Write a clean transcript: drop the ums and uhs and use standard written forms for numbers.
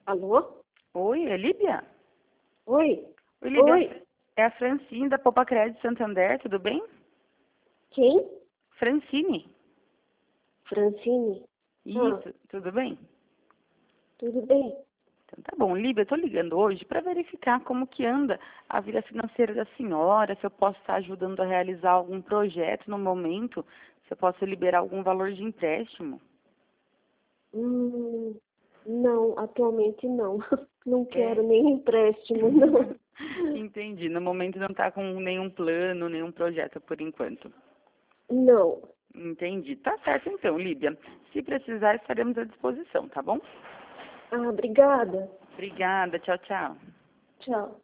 Alô? Oi, é Líbia? Oi? Oi, Líbia. Oi? É a Francine da Poupa Crédito Santander, tudo bem? Quem? Francine. Francine? Ah, Isso, tudo bem? tudo bem? Então tá bom, Líbia, eu tô ligando hoje para verificar como que anda a vida financeira da senhora, se eu posso estar ajudando a realizar algum projeto no momento, se eu posso liberar algum valor de empréstimo. Hum, não, atualmente não. Não quero É. nem empréstimo, não. Entendi. No momento não está com nenhum plano, nenhum projeto por enquanto. Não. Entendi. Tá certo então, Líbia. Se precisar, estaremos à disposição, tá bom? Ah, obrigada. Obrigada. Tchau, tchau. Tchau.